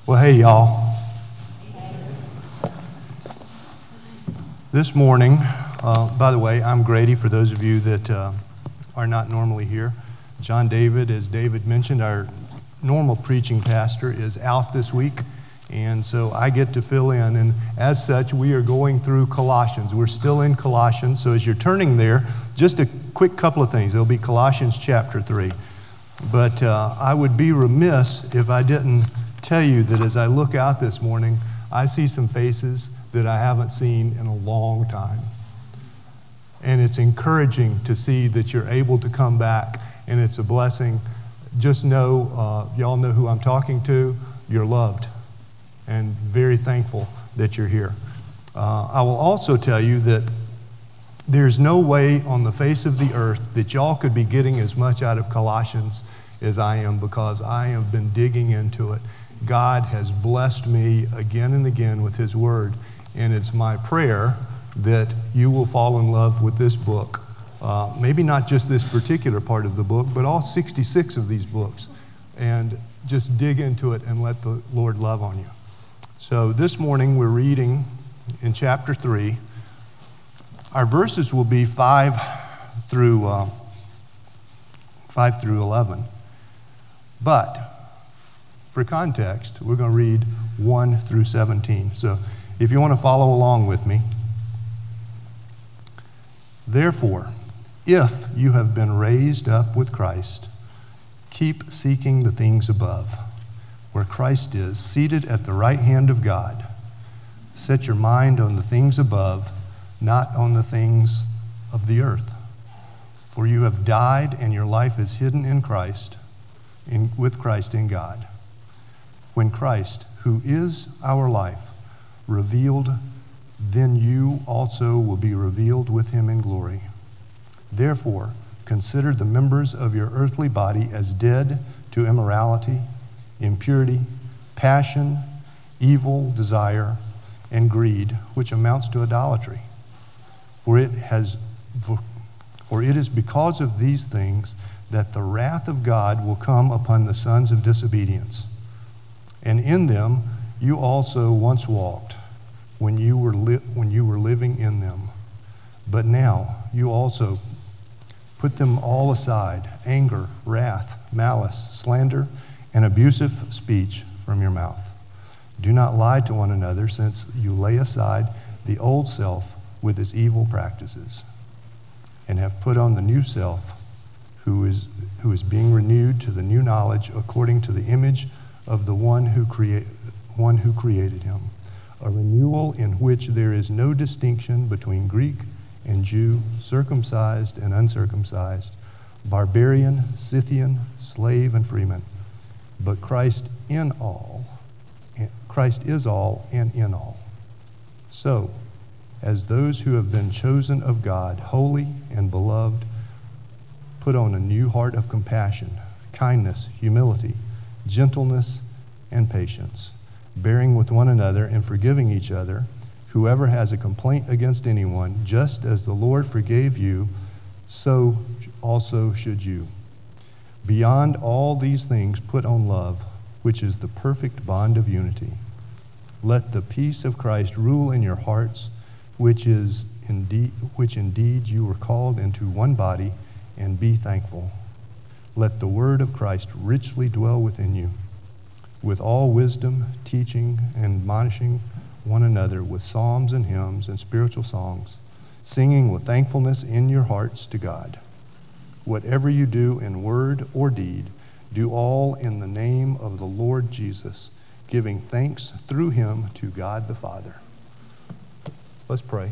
Well, hey, y'all. This morning, by the way, I'm Grady, for those of you that are not normally here. John David, as David mentioned, our normal preaching pastor, is out this week, and so I get to fill in. And as such, we are going through Colossians. We're still in Colossians, so as you're turning there, just a quick couple of things. There'll be Colossians chapter 3. But I would be remiss if I didn't tell you that as I look out this morning, I see some faces that I haven't seen in a long time. And it's encouraging to see that you're able to come back, and it's a blessing. Just know, y'all know who I'm talking to. You're loved, and very thankful that you're here. I will also tell you that there's no way on the face of the earth that y'all could be getting as much out of Colossians as I am, because I have been digging into it. God has blessed me again and again with His Word, and it's my prayer that you will fall in love with this book. Maybe not just this particular part of the book, but all 66 of these books, and just dig into it and let the Lord love on you. So this morning we're reading in chapter 3. Our verses will be 5 through 11. But for context, we're going to read 1 through 17. So if you want to follow along with me. Therefore, if you have been raised up with Christ, keep seeking the things above, where Christ is, seated at the right hand of God. Set your mind on the things above, not on the things of the earth. For you have died, and your life is hidden in Christ, with Christ in God. When Christ, who is our life, revealed, then you also will be revealed with Him in glory. Therefore, consider the members of your earthly body as dead to immorality, impurity, passion, evil desire, and greed, which amounts to idolatry. For it is because of these things that the wrath of God will come upon the sons of disobedience. And in them you also once walked when you were living in them. But now you also put them all aside: anger, wrath, malice, slander, and abusive speech from your mouth. Do not lie to one another, since you lay aside the old self with its evil practices, and have put on the new self, who is being renewed to the new knowledge according to the image of the one who created him, a renewal in which there is no distinction between Greek and Jew, circumcised and uncircumcised, barbarian, Scythian, slave and freeman, but Christ is all and in all. So, as those who have been chosen of God, holy and beloved, put on a new heart of compassion, kindness, humility, gentleness, and patience, bearing with one another and forgiving each other. Whoever has a complaint against anyone, just as the Lord forgave you, so also should you. Beyond all these things, put on love, which is the perfect bond of unity. Let the peace of Christ rule in your hearts, which indeed you were called into one body, and be thankful. Let the word of Christ richly dwell within you, with all wisdom, teaching and admonishing one another with psalms and hymns and spiritual songs, singing with thankfulness in your hearts to God. Whatever you do in word or deed, do all in the name of the Lord Jesus, giving thanks through Him to God the Father. Let's pray.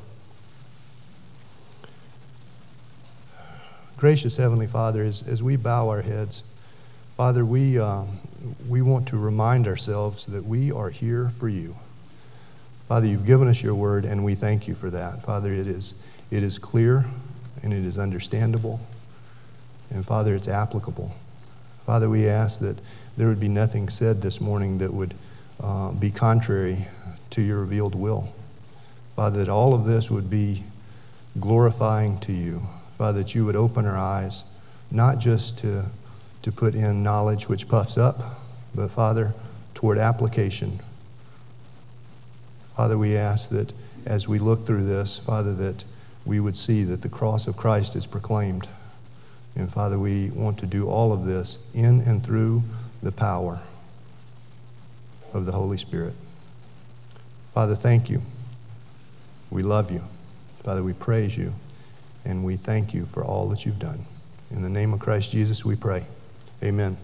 Gracious Heavenly Father, as we bow our heads, Father, we want to remind ourselves that we are here for you. Father, you've given us your word, and we thank you for that. Father, it is clear, and it is understandable, and Father, it's applicable. Father, we ask that there would be nothing said this morning that would be contrary to your revealed will. Father, that all of this would be glorifying to you. Father, that you would open our eyes, not just to put in knowledge which puffs up, but Father, toward application. Father, we ask that as we look through this, Father, that we would see that the cross of Christ is proclaimed. And Father, we want to do all of this in and through the power of the Holy Spirit. Father, thank you. We love you. Father, we praise you, and we thank you for all that you've done. In the name of Christ Jesus, we pray. Amen.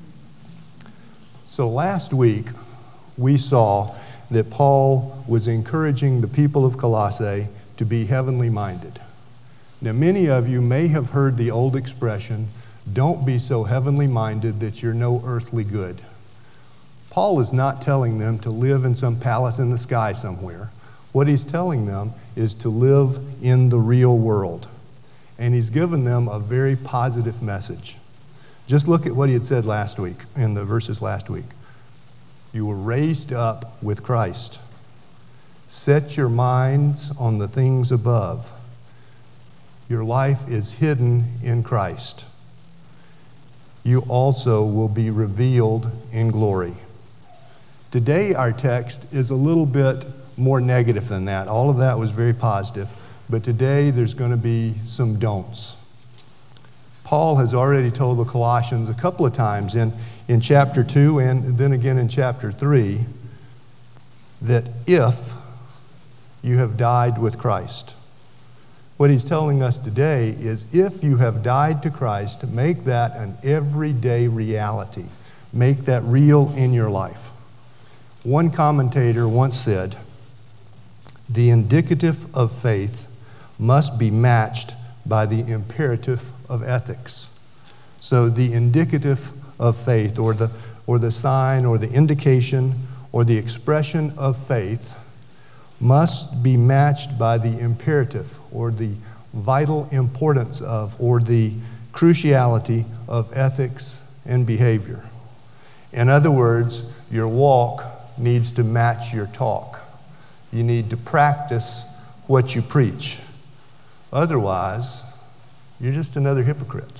So last week, we saw that Paul was encouraging the people of Colossae to be heavenly minded. Now, many of you may have heard the old expression, don't be so heavenly minded that you're no earthly good. Paul is not telling them to live in some palace in the sky somewhere. What he's telling them is to live in the real world. And he's given them a very positive message. Just look at what he had said last week, in the verses last week. You were raised up with Christ. Set your minds on the things above. Your life is hidden in Christ. You also will be revealed in glory. Today, our text is a little bit more negative than that. All of that was very positive, but today there's going to be some don'ts. Paul has already told the Colossians a couple of times in chapter 2 and then again in chapter 3 that if you have died with Christ. What he's telling us today is if you have died to Christ, make that an everyday reality. Make that real in your life. One commentator once said, the indicative of faith must be matched by the imperative of ethics. So the indicative of faith, or the sign, or the indication, or the expression of faith must be matched by the imperative, or the vital importance of, or the cruciality of ethics and behavior. In other words, your walk needs to match your talk. You need to practice what you preach. Otherwise, you're just another hypocrite.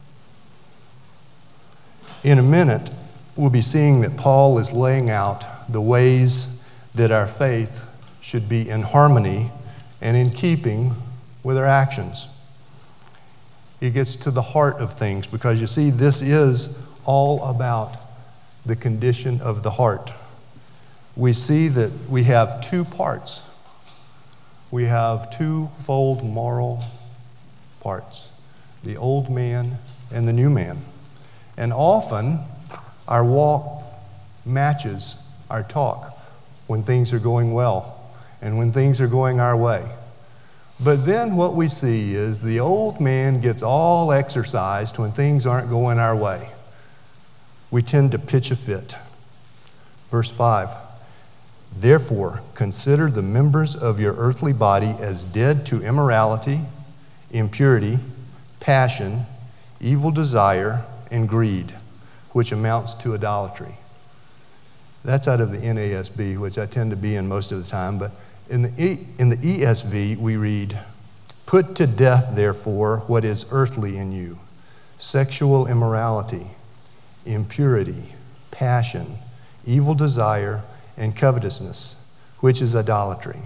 In a minute, we'll be seeing that Paul is laying out the ways that our faith should be in harmony and in keeping with our actions. It gets to the heart of things because you see, this is all about the condition of the heart. We see that we have two parts. We have twofold moral parts, the old man and the new man. And often, our walk matches our talk when things are going well and when things are going our way. But then what we see is the old man gets all exercised when things aren't going our way. We tend to pitch a fit. Verse 5, therefore, consider the members of your earthly body as dead to immorality, impurity, passion, evil desire, and greed, which amounts to idolatry. That's out of the NASB, which I tend to be in most of the time, but in the ESV we read, put to death, therefore, what is earthly in you, sexual immorality, impurity, passion, evil desire, and covetousness, which is idolatry.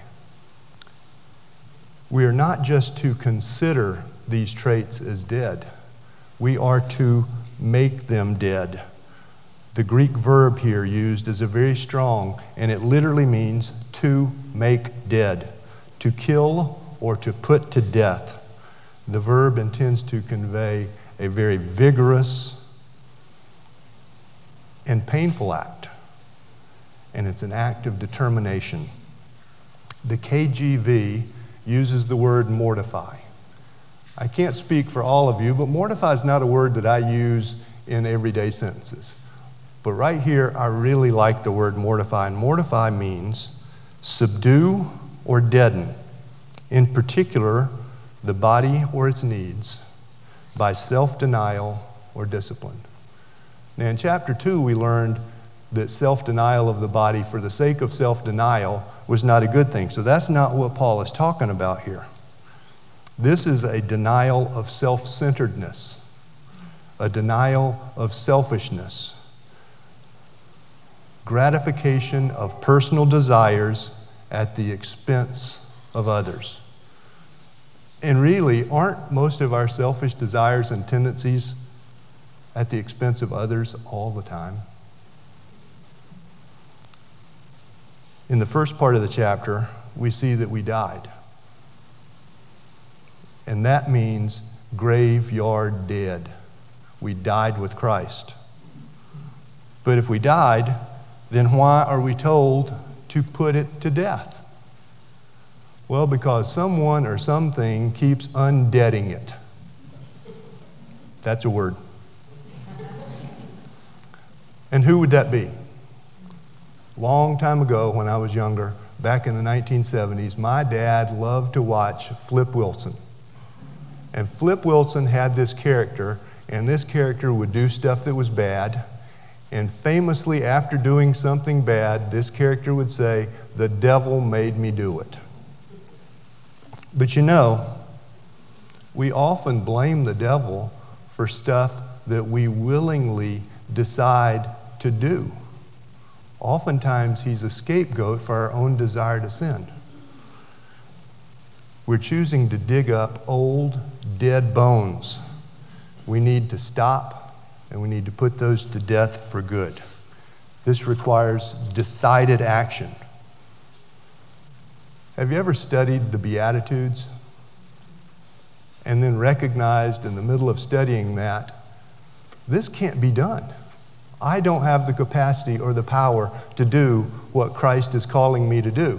We are not just to consider these traits as dead. We are to make them dead. The Greek verb here used is a very strong, and it literally means to make dead, to kill or to put to death. The verb intends to convey a very vigorous and painful act, and it's an act of determination. The KJV uses the word mortify. I can't speak for all of you, but mortify is not a word that I use in everyday sentences. But right here, I really like the word mortify. And mortify means subdue or deaden, in particular, the body or its needs, by self-denial or discipline. Now, in chapter 2, we learned that self-denial of the body for the sake of self-denial was not a good thing. So that's not what Paul is talking about here. This is a denial of self-centeredness, a denial of selfishness. gratification of personal desires at the expense of others. And really, aren't most of our selfish desires and tendencies at the expense of others all the time? In the first part of the chapter, we see that we died. And that means graveyard dead. We died with Christ. But if we died, then why are we told to put it to death? Well, because someone or something keeps undeading it. That's a word. And who would that be? Long time ago, when I was younger, back in the 1970s, my dad loved to watch Flip Wilson. And Flip Wilson had this character, and this character would do stuff that was bad. And famously, after doing something bad, this character would say, "The devil made me do it." But you know, we often blame the devil for stuff that we willingly decide to do. Oftentimes, he's a scapegoat for our own desire to sin. We're choosing to dig up old, dead bones. We need to stop, and we need to put those to death for good. This requires decided action. Have you ever studied the Beatitudes and then recognized in the middle of studying that this can't be done? I don't have the capacity or the power to do what Christ is calling me to do.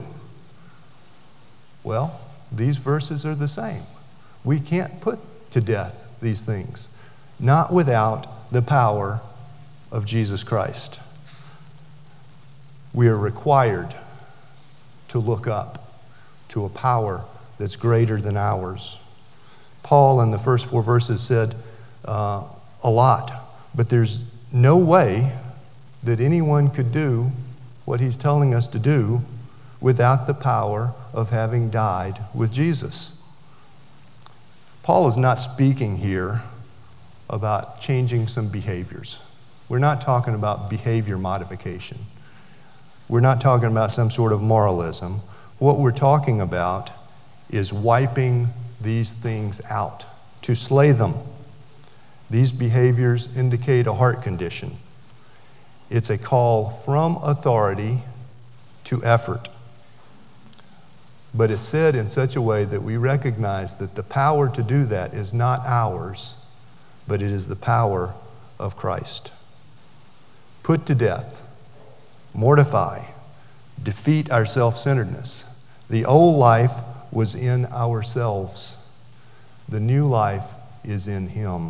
Well, these verses are the same. We can't put to death these things, not without the power of Jesus Christ. We are required to look up to a power that's greater than ours. Paul, in the first 4 verses, said a lot, but there's no way that anyone could do what he's telling us to do without the power of having died with Jesus. Paul is not speaking here about changing some behaviors. We're not talking about behavior modification. We're not talking about some sort of moralism. What we're talking about is wiping these things out, to slay them. These behaviors indicate a heart condition. It's a call from authority to effort. But it's said in such a way that we recognize that the power to do that is not ours, but it is the power of Christ. Put to death, mortify, defeat our self-centeredness. The old life was in ourselves. The new life is in Him.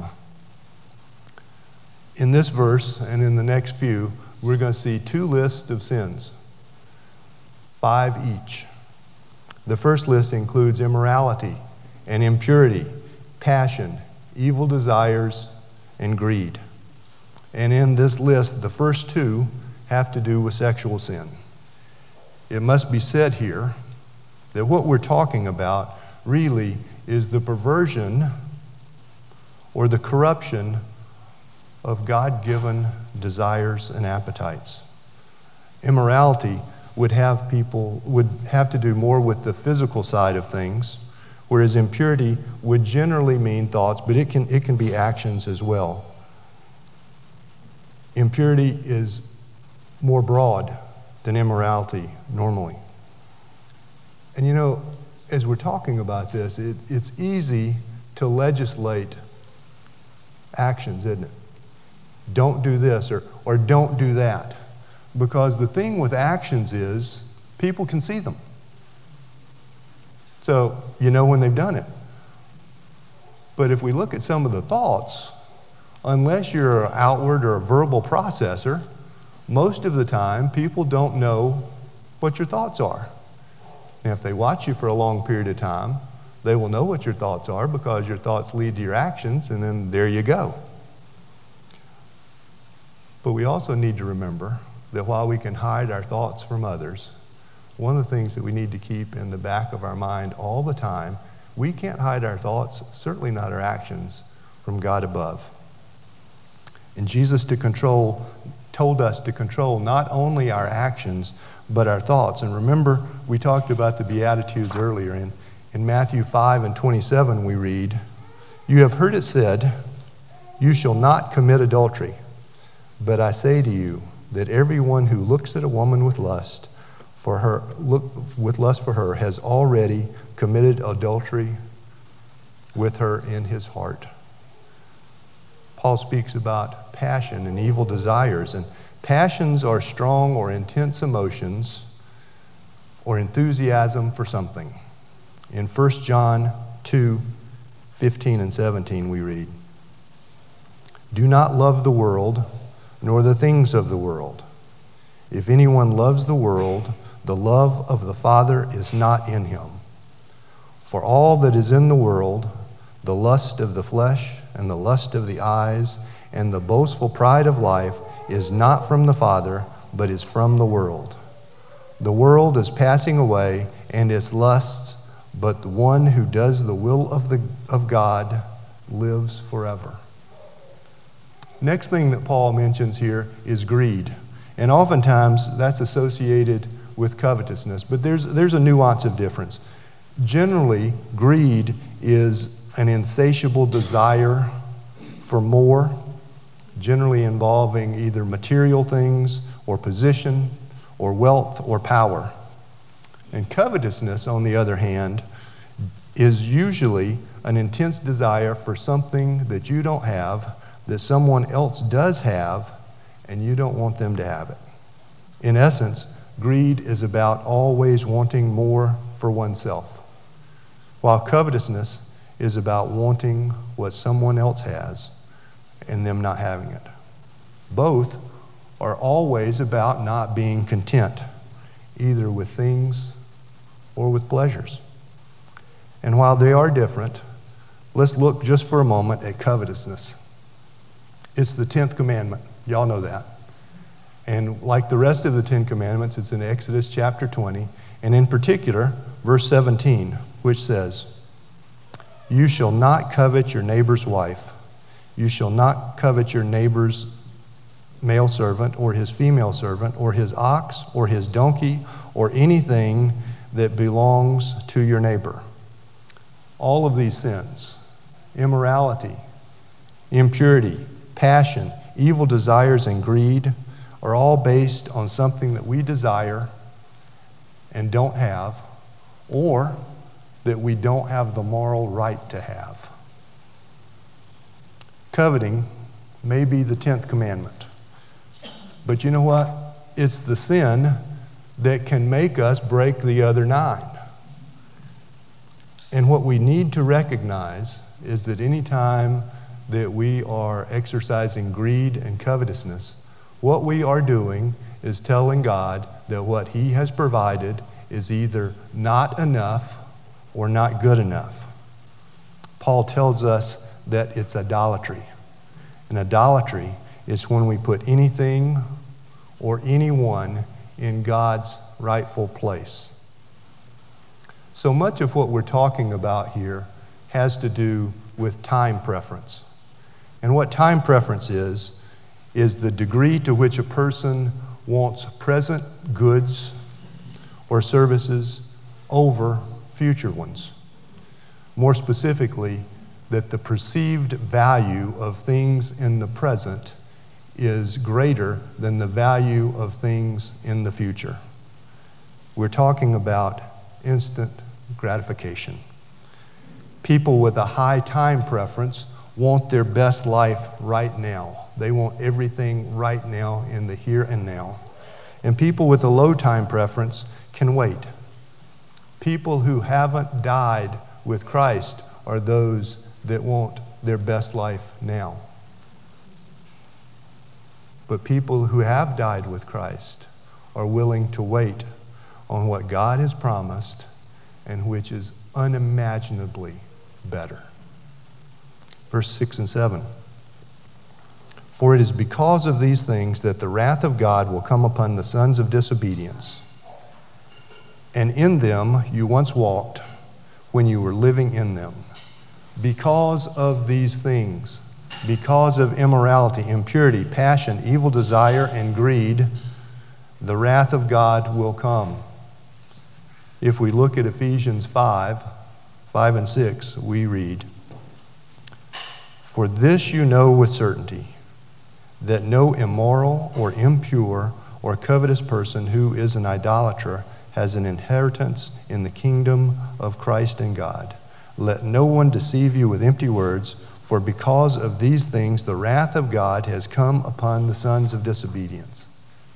In this verse and in the next few, we're going to see 2 lists of sins, 5 each. The first list includes immorality and impurity, passion, evil desires, and greed. And in this list, the first 2 have to do with sexual sin. It must be said here that what we're talking about really is the perversion or the corruption of God-given desires and appetites. Immorality would have to do more with the physical side of things, whereas impurity would generally mean thoughts, but it can be actions as well. Impurity is more broad than immorality normally. And you know, as we're talking about this, it's easy to legislate actions, isn't it? Don't do this or don't do that. Because the thing with actions is people can see them. So you know when they've done it. But if we look at some of the thoughts, unless you're an outward or a verbal processor, most of the time people don't know what your thoughts are. And if they watch you for a long period of time, they will know what your thoughts are because your thoughts lead to your actions, and then there you go. But we also need to remember that while we can hide our thoughts from others, one of the things that we need to keep in the back of our mind all the time, we can't hide our thoughts, certainly not our actions, from God above. And Jesus, to control told us to control not only our actions, but our thoughts. And remember, we talked about the Beatitudes earlier. In Matthew 5:27, we read, "You have heard it said, 'You shall not commit adultery.' But I say to you that everyone who looks at a woman with lust for her has already committed adultery with her in his heart." Paul speaks about passion and evil desires, and passions are strong or intense emotions or enthusiasm for something. In 1 John 2:15 and 17 we read, "Do not love the world, nor the things of the world. If anyone loves the world, the love of the Father is not in him. For all that is in the world, the lust of the flesh and the lust of the eyes and the boastful pride of life is not from the Father, but is from the world. The world is passing away and its lusts, but the one who does the will of God lives forever." Next thing that Paul mentions here is greed. And oftentimes that's associated with covetousness, but there's a nuance of difference. Generally, greed is an insatiable desire for more, generally involving either material things or position or wealth or power. And covetousness, on the other hand, is usually an intense desire for something that you don't have, that someone else does have, and you don't want them to have it. In essence, greed is about always wanting more for oneself, while covetousness is about wanting what someone else has and them not having it. Both are always about not being content, either with things or with pleasures. And while they are different, let's look just for a moment at covetousness. It's the 10th commandment. Y'all know that. And like the rest of the 10 commandments, it's in Exodus chapter 20, and in particular, verse 17, which says, "You shall not covet your neighbor's wife. You shall not covet your neighbor's male servant or his female servant or his ox or his donkey or anything that belongs to your neighbor." All of these sins, immorality, impurity, passion, evil desires, and greed, are all based on something that we desire and don't have, or that we don't have the moral right to have. Coveting may be the 10th commandment, but you know what? It's the sin that can make us break the other 9. And what we need to recognize is that any time that we are exercising greed and covetousness, what we are doing is telling God that what He has provided is either not enough or not good enough. Paul tells us that it's idolatry. And idolatry is when we put anything or anyone in God's rightful place. So much of what we're talking about here has to do with time preference. And what time preference is the degree to which a person wants present goods or services over future ones. More specifically, that the perceived value of things in the present is greater than the value of things in the future. We're talking about instant gratification. People with a high time preference want their best life right now. They want everything right now in the here and now. And people with a low time preference can wait. People who haven't died with Christ are those that want their best life now. But people who have died with Christ are willing to wait on what God has promised and which is unimaginably better. Verse 6 and 7. "For it is because of these things that the wrath of God will come upon the sons of disobedience. And in them you once walked when you were living in them." Because of these things, because of immorality, impurity, passion, evil desire, and greed, the wrath of God will come. If we look at Ephesians 5 and 6, we read, "For this you know with certainty, that no immoral or impure or covetous person who is an idolater has an inheritance in the kingdom of Christ and God. Let no one deceive you with empty words, for because of these things the wrath of God has come upon the sons of disobedience."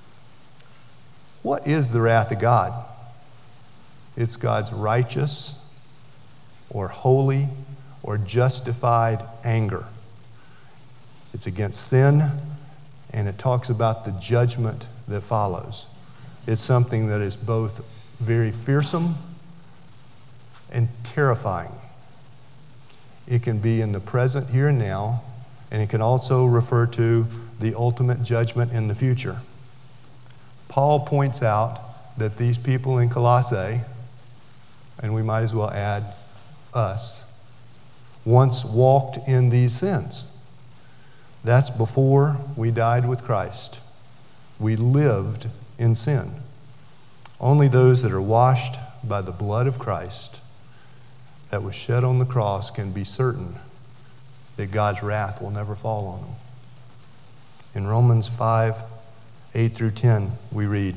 What is the wrath of God? It's God's righteous or holy or justified anger. It's against sin, and it talks about the judgment that follows. It's something that is both very fearsome and terrifying. It can be in the present, here and now, and it can also refer to the ultimate judgment in the future. Paul points out that these people in Colossae, and we might as well add us, once walked in these sins. That's before we died with Christ. We lived in sin. Only those that are washed by the blood of Christ that was shed on the cross can be certain that God's wrath will never fall on them. In Romans 5, 8 through 10, we read,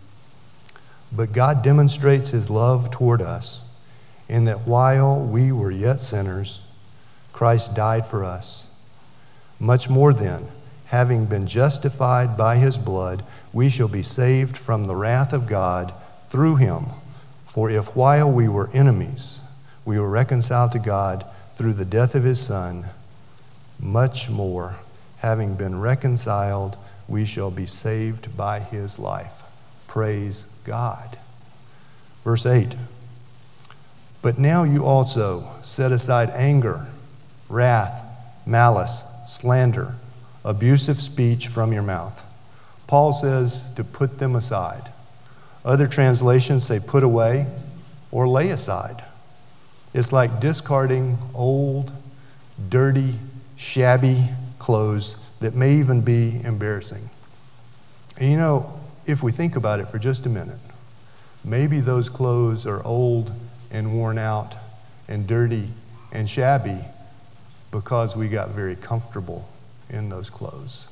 "But God demonstrates his love toward us in that while we were yet sinners, Christ died for us. Much more then, having been justified by his blood, we shall be saved from the wrath of God through him. For if while we were enemies, we were reconciled to God through the death of his Son, much more, having been reconciled, we shall be saved by his life." Praise God. Verse 8, "But now you also set aside anger, wrath, malice, slander, abusive speech from your mouth." Paul says to put them aside. Other translations say put away or lay aside. It's like discarding old, dirty, shabby clothes that may even be embarrassing. And you know, if we think about it for just a minute, maybe those clothes are old and worn out and dirty and shabby because we got very comfortable in those clothes.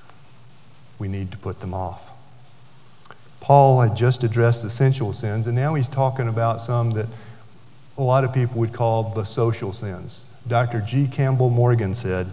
We need to put them off. Paul had just addressed the sensual sins, and now he's talking about some that a lot of people would call the social sins. Dr. G. Campbell Morgan said,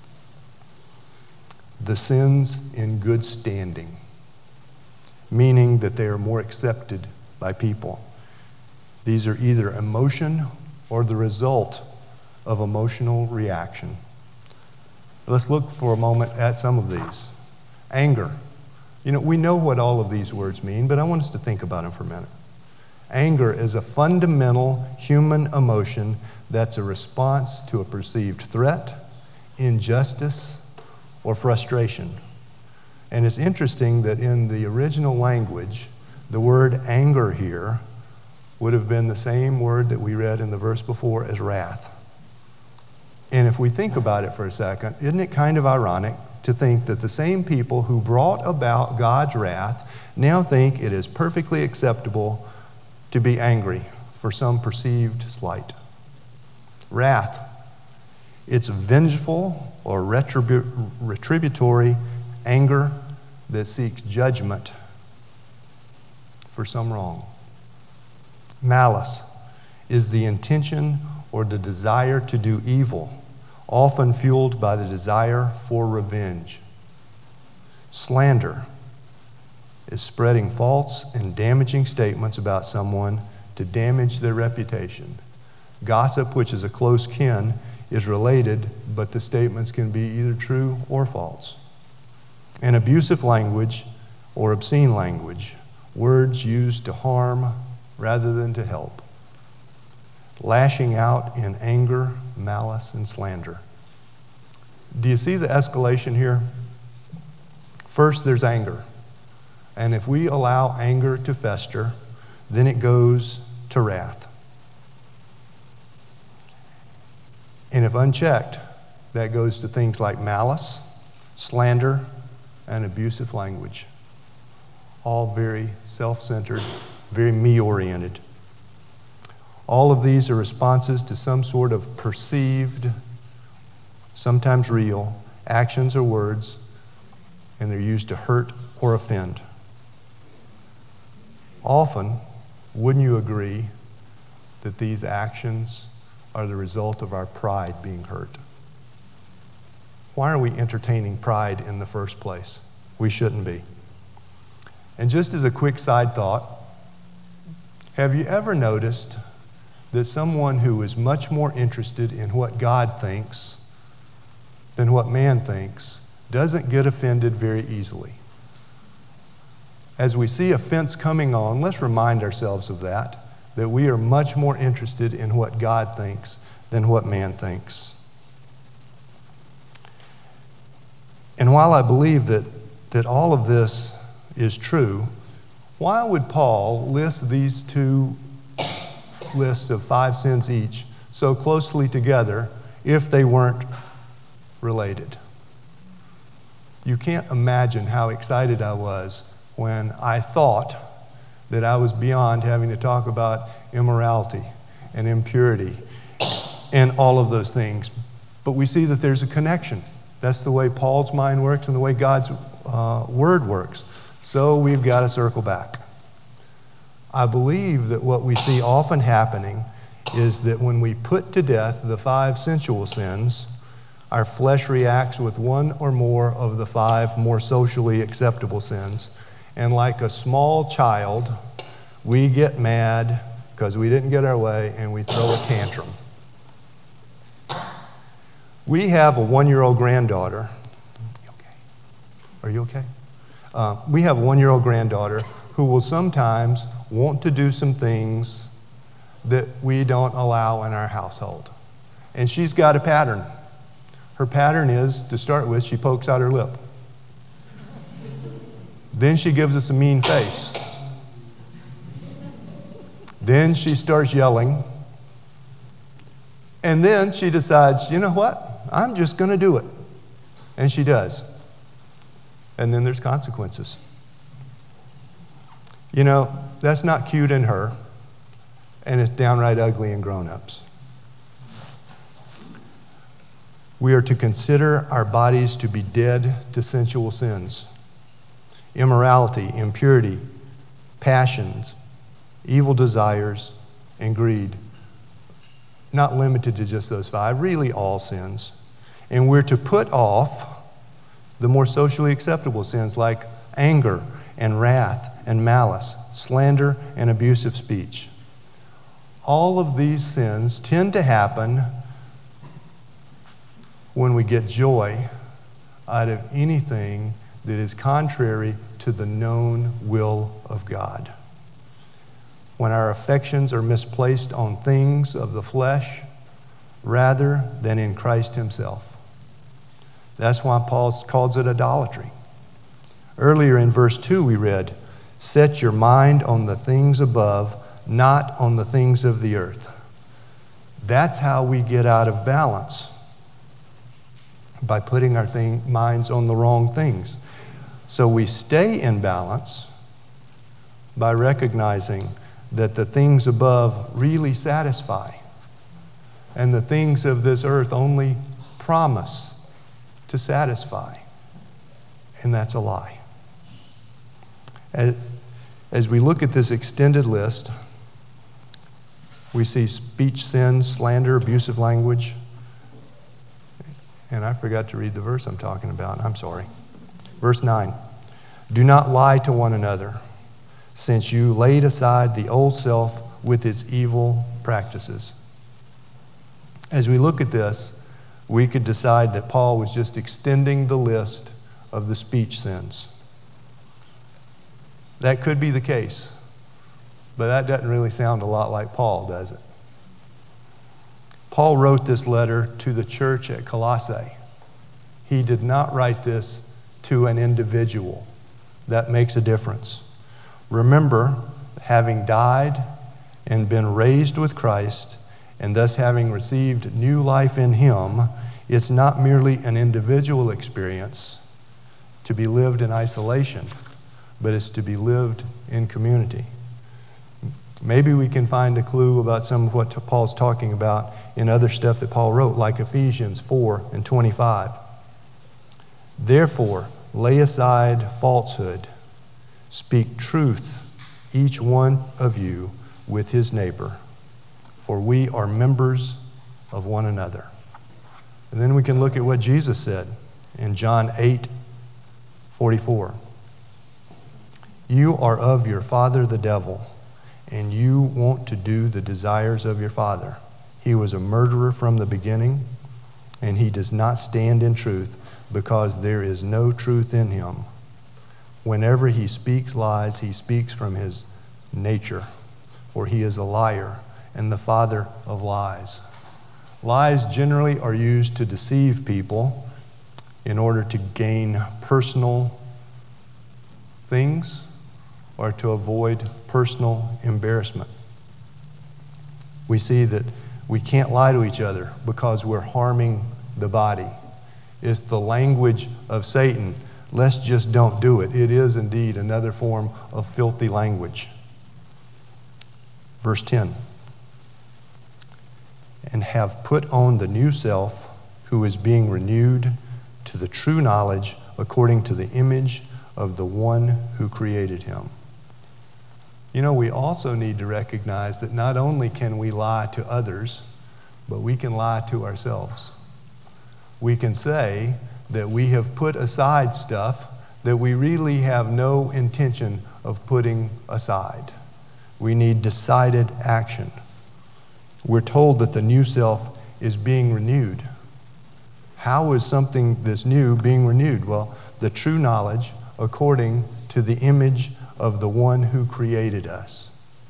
"The sins in good standing," meaning that they are more accepted by people. These are either emotion or the result of emotional reaction. Let's look for a moment at some of these. Anger. You know, we know what all of these words mean, but I want us to think about them for a minute. Anger is a fundamental human emotion that's a response to a perceived threat, injustice, or frustration. And it's interesting that in the original language, the word anger here would have been the same word that we read in the verse before as wrath. And if we think about it for a second, isn't it kind of ironic to think that the same people who brought about God's wrath now think it is perfectly acceptable to be angry for some perceived slight? Wrath. It's vengeful or retributory anger that seeks judgment for some wrong. Malice is the intention or the desire to do evil, often fueled by the desire for revenge. Slander is spreading false and damaging statements about someone to damage their reputation. Gossip, which is a close kin, is related, but the statements can be either true or false. And abusive language or obscene language, words used to harm rather than to help. Lashing out in anger, malice, and slander. Do you see the escalation here? First, there's anger. And if we allow anger to fester, then it goes to wrath. And if unchecked, That goes to things like malice, slander, and abusive language. All very self-centered, very me-oriented. All of these are responses to some sort of perceived, sometimes real, actions or words, and they're used to hurt or offend. Often, wouldn't you agree that these actions are the result of our pride being hurt? Why are we entertaining pride in the first place? We shouldn't be. And just as a quick side thought, have you ever noticed that someone who is much more interested in what God thinks than what man thinks doesn't get offended very easily? As we see offense coming on, let's remind ourselves of that we are much more interested in what God thinks than what man thinks. And while I believe that all of this is true, why would Paul list these two lists of 5 sins each so closely together if they weren't related? You can't imagine how excited I was when I thought that I was beyond having to talk about immorality and impurity and all of those things. But we see that there's a connection. That's the way Paul's mind works and the way God's word works. So we've got to circle back. I believe that what we see often happening is that when we put to death the 5 sensual sins, our flesh reacts with one or more of the 5 more socially acceptable sins. And like a small child, we get mad because we didn't get our way and we throw a tantrum. We have a 1-year-old granddaughter. Are you okay? We have a 1-year-old granddaughter who will sometimes want to do some things that we don't allow in our household. And she's got a pattern. Her pattern is, to start with, she pokes out her lip. Then she gives us a mean face. Then she starts yelling. And then she decides, you know what? I'm just going to do it. And she does. And then there's consequences. You know, that's not cute in her, and it's downright ugly in grown-ups. We are to consider our bodies to be dead to sensual sins. Immorality, impurity, passions, evil desires, and greed. Not limited to just those 5, really all sins. And we're to put off the more socially acceptable sins like anger and wrath and malice, slander and abusive speech. All of these sins tend to happen when we get joy out of anything that is contrary to the known will of God. When our affections are misplaced on things of the flesh rather than in Christ himself. That's why Paul calls it idolatry. Earlier in verse 2 we read, "Set your mind on the things above, not on the things of the earth." That's how we get out of balance, by putting our minds on the wrong things. So we stay in balance by recognizing that the things above really satisfy, and the things of this earth only promise to satisfy, and that's a lie. As we look at this extended list, we see speech sins, slander, abusive language, and I forgot to read the verse I'm talking about. I'm sorry. Verse 9, "Do not lie to one another, since you laid aside the old self with its evil practices." As we look at this, we could decide that Paul was just extending the list of the speech sins. That could be the case, but that doesn't really sound a lot like Paul, does it? Paul wrote this letter to the church at Colossae. He did not write this to an individual. That makes a difference. Remember, having died and been raised with Christ, and thus having received new life in him, It's not merely an individual experience to be lived in isolation, but it's to be lived in community. Maybe we can find a clue about some of what Paul's talking about in other stuff that Paul wrote, like Ephesians 4:25. Therefore, lay aside falsehood. Speak truth, each one of you, with his neighbor, for we are members of one another. And then we can look at what Jesus said in John 8:44. You are of your father the devil, and you want to do the desires of your father. He was a murderer from the beginning, and he does not stand in truth, because there is no truth in him. Whenever he speaks lies, he speaks from his nature, for he is a liar and the father of lies. Lies generally are used to deceive people in order to gain personal things or to avoid personal embarrassment. We see that we can't lie to each other because we're harming the body. It's the language of Satan. Let's just don't do it. It is indeed another form of filthy language. Verse 10. And have put on the new self, who is being renewed to the true knowledge according to the image of the one who created him. You know, we also need to recognize that not only can we lie to others, but we can lie to ourselves. We can say that we have put aside stuff that we really have no intention of putting aside. We need decided action. We're told that the new self is being renewed. How is something that's new being renewed? Well, the true knowledge according to the image of the one who created us.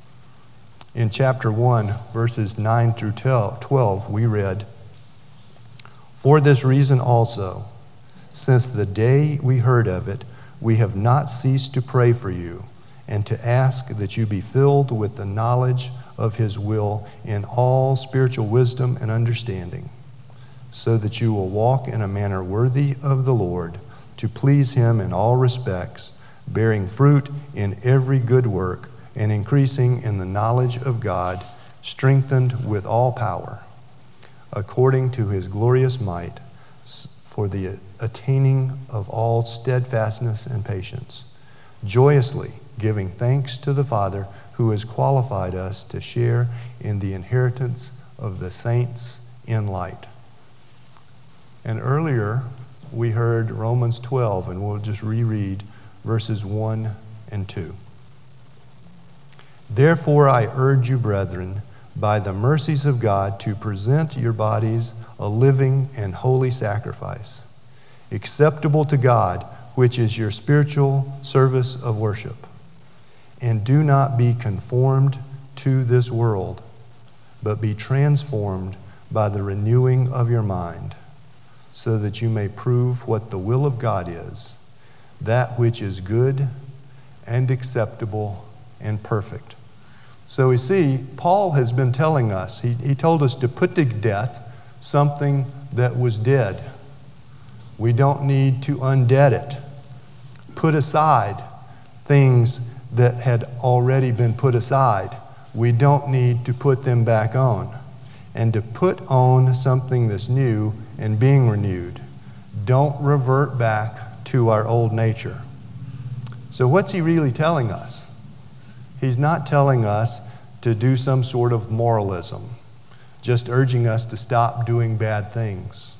In chapter 1, verses 9 through 12, we read, For this reason also, since the day we heard of it, we have not ceased to pray for you and to ask that you be filled with the knowledge of his will in all spiritual wisdom and understanding, so that you will walk in a manner worthy of the Lord, to please him in all respects, bearing fruit in every good work and increasing in the knowledge of God, strengthened with all power, according to his glorious might, for the attaining of all steadfastness and patience, joyously giving thanks to the Father who has qualified us to share in the inheritance of the saints in light. And earlier we heard Romans 12, and we'll just reread verses 1 and 2. Therefore I urge you, brethren, by the mercies of God, to present your bodies a living and holy sacrifice, acceptable to God, which is your spiritual service of worship. And do not be conformed to this world, but be transformed by the renewing of your mind, so that you may prove what the will of God is, that which is good and acceptable and perfect. So we see, Paul has been telling us, he told us to put to death something that was dead. We don't need to undead it. Put aside things that had already been put aside. We don't need to put them back on. And to put on something that's new and being renewed. Don't revert back to our old nature. So what's he really telling us? He's not telling us to do some sort of moralism, just urging us to stop doing bad things.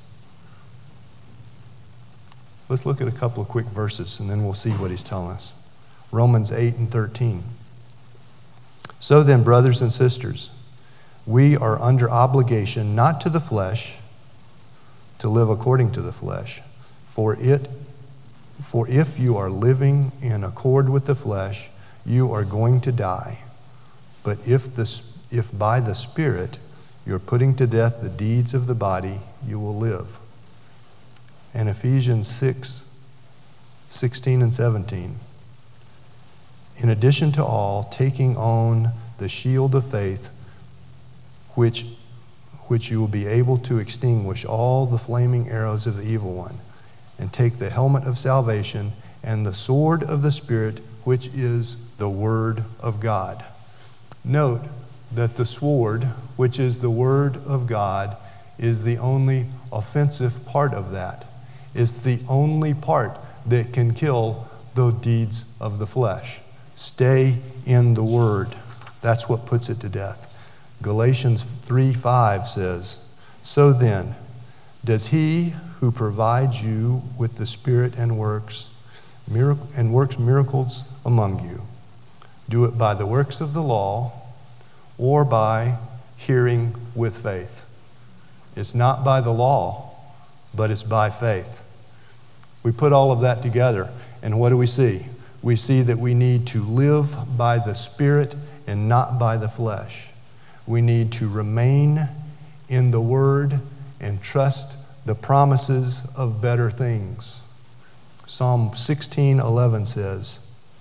Let's look at a couple of quick verses and then we'll see what he's telling us. Romans 8:13. So then, brothers and sisters, we are under obligation not to the flesh to live according to the flesh. For if you are living in accord with the flesh, you are going to die. But if by the Spirit you're putting to death the deeds of the body, you will live. And Ephesians 6:16 and 17. In addition to all, taking on the shield of faith, which you will be able to extinguish all the flaming arrows of the evil one, and take the helmet of salvation and the sword of the Spirit, which is the Word of God. Note that the sword, which is the Word of God, is the only offensive part of that. It's the only part that can kill the deeds of the flesh. Stay in the Word. That's what puts it to death. Galatians 3:5 says, "So then, does he who provides you with the Spirit and works miracles among you, do it by the works of the law or by hearing with faith?" It's not by the law, but it's by faith. We put all of that together, and what do we see? We see that we need to live by the Spirit and not by the flesh. We need to remain in the Word and trust the promises of better things. Psalm 16:11 says,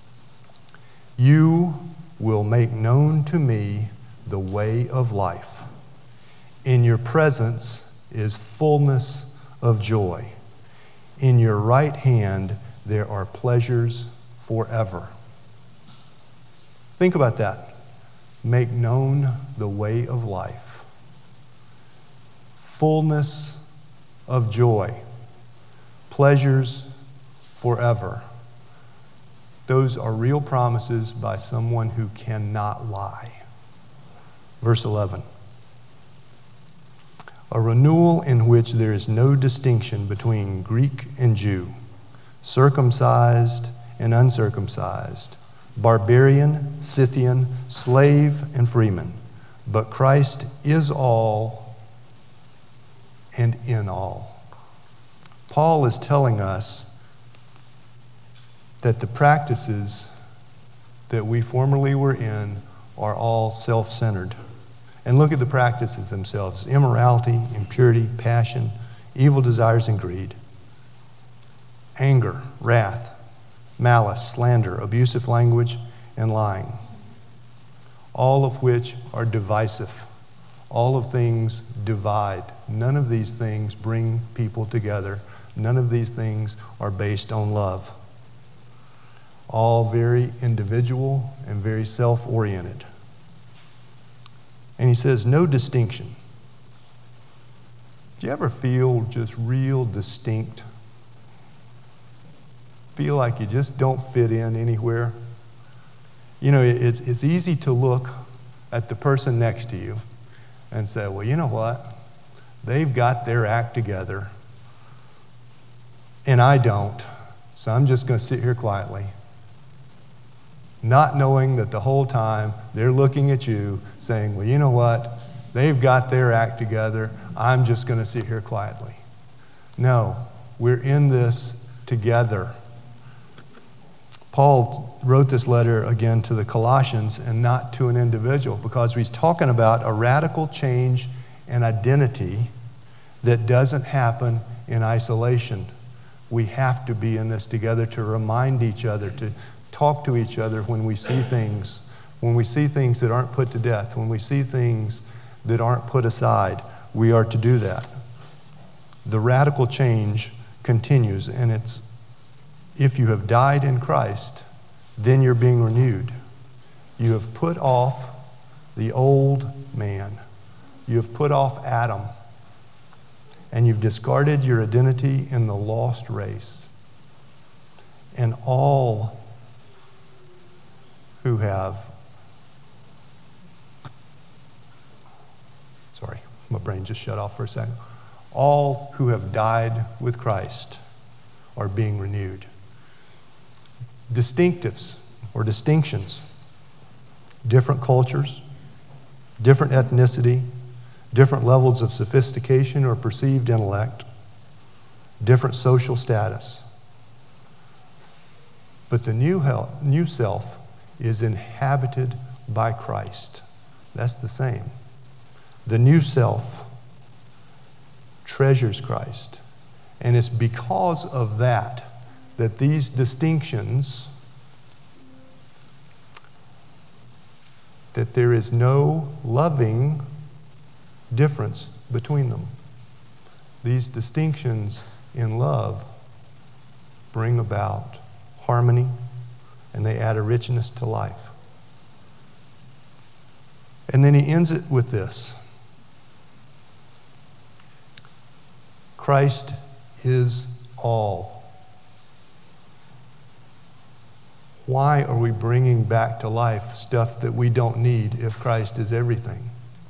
"You will make known to me the way of life. In your presence is fullness of joy. In your right hand there are pleasures forever." Think about that. Make known the way of life. Fullness of joy. Pleasures forever. Those are real promises by someone who cannot lie. Verse 11. "A renewal in which there is no distinction between Greek and Jew, circumcised and uncircumcised, barbarian, Scythian, slave and freeman, but Christ is all and in all." Paul is telling us that the practices that we formerly were in are all self-centered. And look at the practices themselves: immorality, impurity, passion, evil desires, and greed, anger, wrath, malice, slander, abusive language, and lying, all of which are divisive. All of things divide. None of these things bring people together. None of these things are based on love. All very individual and very self-oriented. And he says, no distinction. Do you ever feel just real distinct? Feel like you just don't fit in anywhere? You know, it's easy to look at the person next to you and say, well, you know what? They've got their act together, and I don't, so I'm just going to sit here quietly. Not knowing that the whole time they're looking at you saying, well, you know what? They've got their act together. I'm just going to sit here quietly. No, we're in this together. Paul wrote this letter again to the Colossians and not to an individual, because he's talking about a radical change in identity that doesn't happen in isolation. We have to be in this together to remind each other, to talk to each other when we see things that aren't put to death, when we see things that aren't put aside. We are to do that. The radical change continues, and it's, if you have died in Christ, then you're being renewed. You have put off the old man. You have put off Adam, and you've discarded your identity in the lost race. And all who have, sorry, my brain just shut off for a second. All who have died with Christ are being renewed. Distinctives or distinctions, different cultures, different ethnicity, different levels of sophistication or perceived intellect, different social status. But the new self is inhabited by Christ. That's the same. The new self treasures Christ. And it's because of that these distinctions, that there is no loving difference between them. These distinctions in love bring about harmony, and they add a richness to life. And then he ends it with this: Christ is all. Why are we bringing back to life stuff that we don't need if Christ is everything?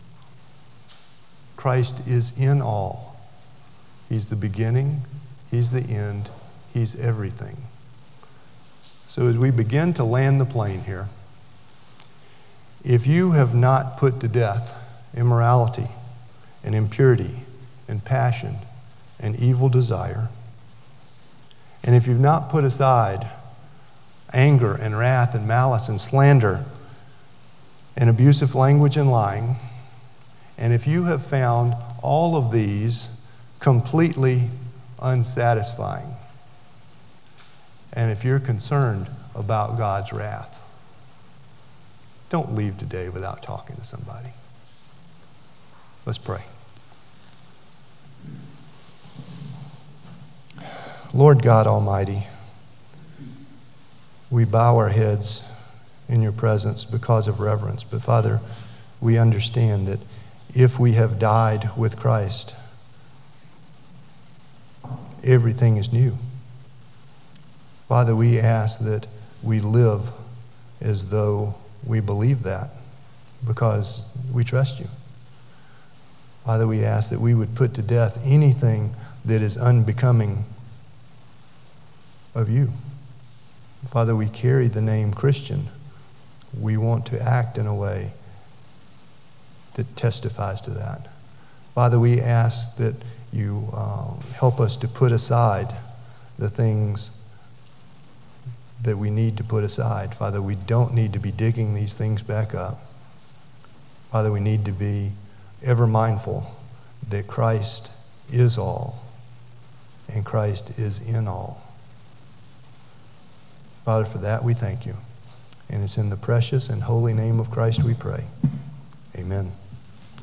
Christ is in all. He's the beginning, He's the end, He's everything. So as we begin to land the plane here, if you have not put to death immorality and impurity and passion and evil desire, and if you've not put aside anger and wrath and malice and slander and abusive language and lying, and if you have found all of these completely unsatisfying, and if you're concerned about God's wrath, don't leave today without talking to somebody. Let's pray. Lord God Almighty, we bow our heads in your presence because of reverence. But Father, we understand that if we have died with Christ, everything is new. Father, we ask that we live as though we believe that because we trust you. Father, we ask that we would put to death anything that is unbecoming of you. Father, we carry the name Christian. We want to act in a way that testifies to that. Father, we ask that you help us to put aside the things that we need to put aside. Father, we don't need to be digging these things back up. Father, we need to be ever mindful that Christ is all and Christ is in all. Father, for that we thank you. And it's in the precious and holy name of Christ we pray. Amen.